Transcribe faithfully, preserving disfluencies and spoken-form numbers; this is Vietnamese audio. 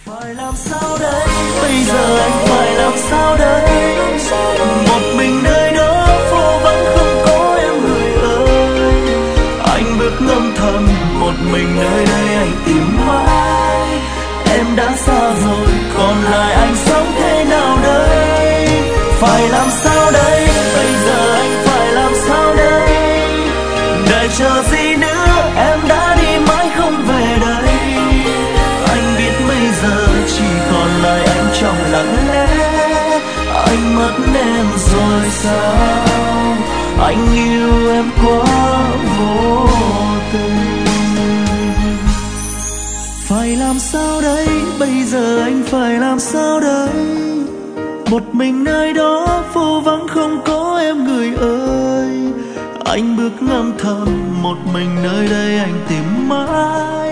Phải làm sao đây, bây giờ anh phải làm sao đây? Một mình nơi đó phố vắng không có em người ơi. Anh bước ngâm thầm một mình nơi đây anh tìm mãi. Em đã xa rồi, còn lại anh sống thế nào đây? Phải làm sao đây, bây giờ anh phải làm sao đây? Đợi chờ gì nữa, em đã đi mãi không về đây. Anh biết bây giờ chỉ còn lại anh trong lặng lẽ. Anh mất em rồi sao? Anh yêu em quá vô tình. Phải làm sao đây, bây giờ anh phải làm sao đây? Một mình nơi đó phố vắng không có em người ơi. Anh bước ngâm thầm một mình nơi đây anh tìm mãi.